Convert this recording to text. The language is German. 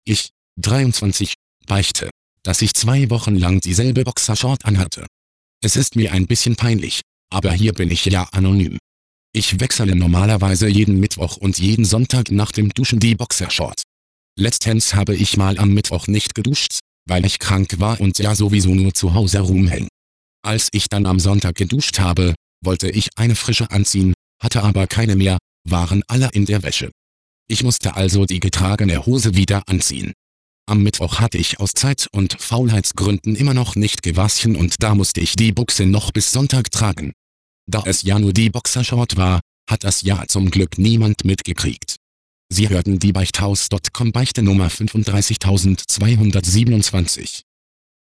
Ich, 23, beichte, dass ich 2 Wochen lang dieselbe Boxershort anhatte. Es ist mir ein bisschen peinlich, aber hier bin ich ja anonym. Ich wechsle normalerweise jeden Mittwoch und jeden Sonntag nach dem Duschen die Boxershort. Letztens habe ich mal am Mittwoch nicht geduscht, weil ich krank war und ja sowieso nur zu Hause rumhängen. Als ich dann am Sonntag geduscht habe, wollte ich eine frische anziehen, hatte aber keine mehr, waren alle in der Wäsche. Ich musste also die getragene Hose wieder anziehen. Am Mittwoch hatte ich aus Zeit- und Faulheitsgründen immer noch nicht gewaschen und da musste ich die Buchse noch bis Sonntag tragen. Da es ja nur die Boxershort war, hat das ja zum Glück niemand mitgekriegt. Sie hörten die Beichthaus.com Beichte Nummer 35227.